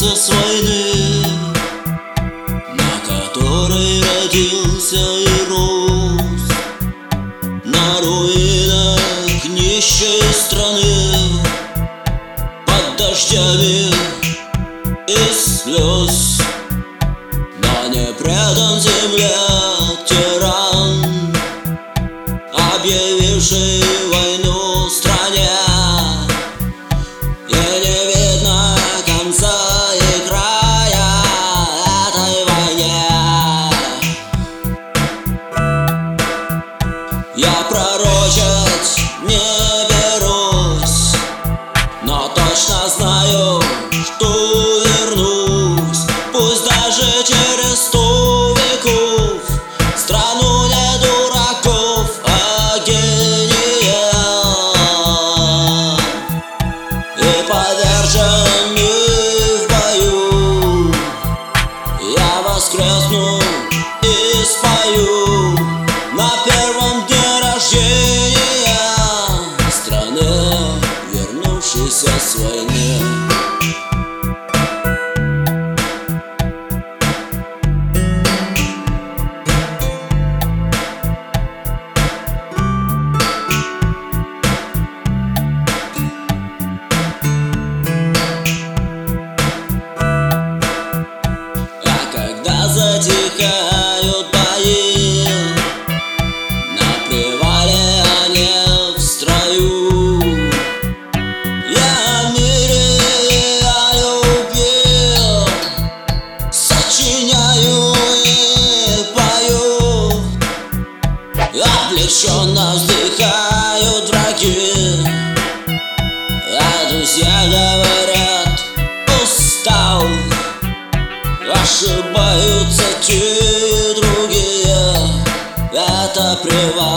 с войны, на которой родился и рос, на руинах нищей страны, под дождями из слез. Но не предан земле тиран, объявивший войну стране, и не видно конца и края этой войне. Я пророчить не берусь, но точно знаю, что вернусь, пусть даже через 100 веков, в страну не дураков, а гениев, и поверженный в бою я воскресну и спою на первом дне рождения страны, вернувшейся с войны. Затихают бои, на привале они в строю. Я о мире, о любви сочиняю и пою. Облегченно вздыхают враги, а друзья говорят: устал. Ошибаются те и другие, это привал.